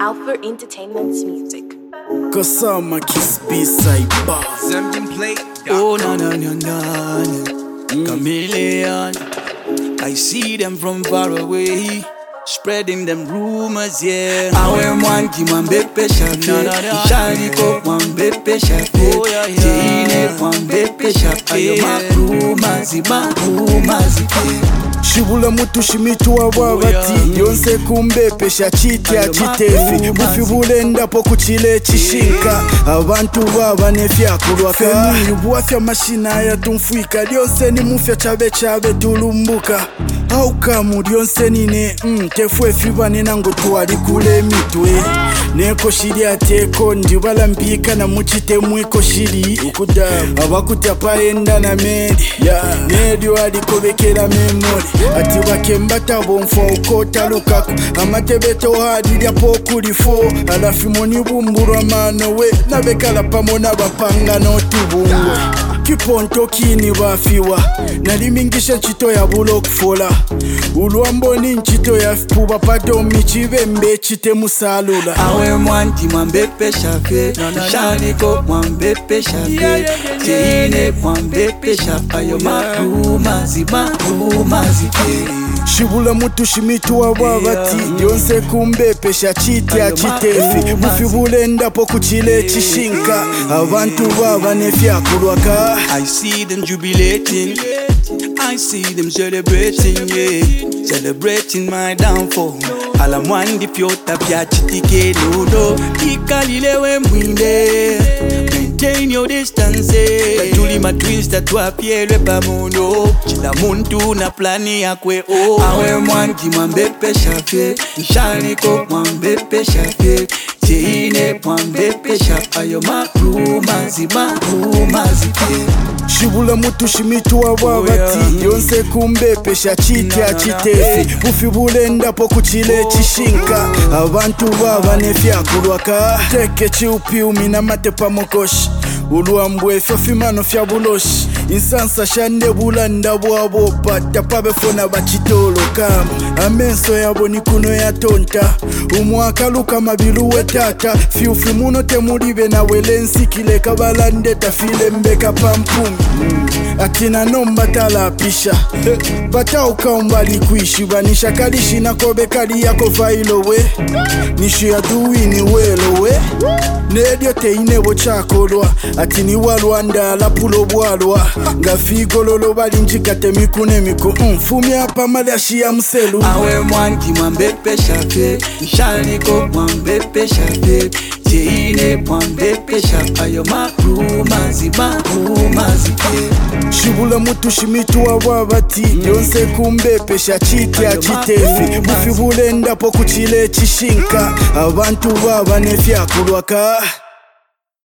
Alpha Entertainment's music. Kasama Kiss B-side bar. Oh na na na na, chameleon. I see them from far away, spreading them rumors, yeah. I wear one Mwambepe Shafe, Ishariko Mwambepe Shafe, Jine Mwambepe Shafe. Rumors, Shibula mutu shimitu wa wabati Yonse kumbepe shachiti achitefi Mufibule ndapo kuchile chishinka Abantu baba nefya kulwaka Femi yubuafya mashina ya tumfuika Yonse ni mufya chabe tulumbuka Haukamu yonse nine Tefwe fiba ninango tuwali kule mitwe Neko shiri ateko ndibala mbika na muchite mwiko shiri Ukudamu Abakutia paenda na medi Medi wadi kobekela memori Ati wakembata bonfo ukota lukaku Amatebeto hadilya pokulifo Alafimoni bumburu manowe Nabekala pamona bapanga notubungwe Kiponto kini bafiwa Nalimingisha nchito ya bulo kufola Uluambo ni nchito ya fuba Pato michivembe chite musalula Awe mwanti Mwambepe Shafe, Ishariko Mwambepe Shafe, Jine Mwambepe Shafe. Ayo marumazi Shibula mutu shimitu wa wabati Yonse kumbepe shachiti achitefi Mufibule ndapo kuchile chishinka Abantu baba nefya kulwaka I see them jubilating, I see them celebrating, yeah. Celebrating my downfall. Alamwandi pyota pya chitike nudo Ikalilewe mwinde, maintain your distance. Katuli matwins tatuapielwe pamuno Chila muntu na plani yakwe oh. Awe mwanti Mwambepe Shafe, Ishariko Mwambepe Shafe, Jine Mwambepe Shafe. Ayo marumazi Shibula mutu shimitu wa wabati Yonse kumbepe shachiti achitefi Mufibule ndapo kuchile chishinka Abantu baba nefya kulwaka Teke chiupi umina matepa mokoshi Uluambwe fafimano fya buloshi Insansa shande bulanda bwabo pata Pabefona bachitolo kama Amenso yabo nikuno ya tonta Umwaka luka mabiluwe tata Fiufi muno temulibe na welensi Kile kabalande tafile mbeka pampumi Atina nomba talapisha Bata ukaumbali kuishi Banisha kalishi na kobe kali yako vailowe Nishu ya duwini welowe Nedio teinebo chakolwa Atini walwanda la pulo bwalwa Ngafigo lolo bali njikate mikune miku Fumi hapa madashi ya mselu Awe mwanti Mwambepe Shafe, Ishariko Mwambepe Shafe, Jine Mwambepe Shafe. Ayo marumazi Shibula mutu shimitu wa wabati Yonse kumbepe shachiti achitefi Mufibule ndapo kuchile chishinka Abantu baba nefya kulwaka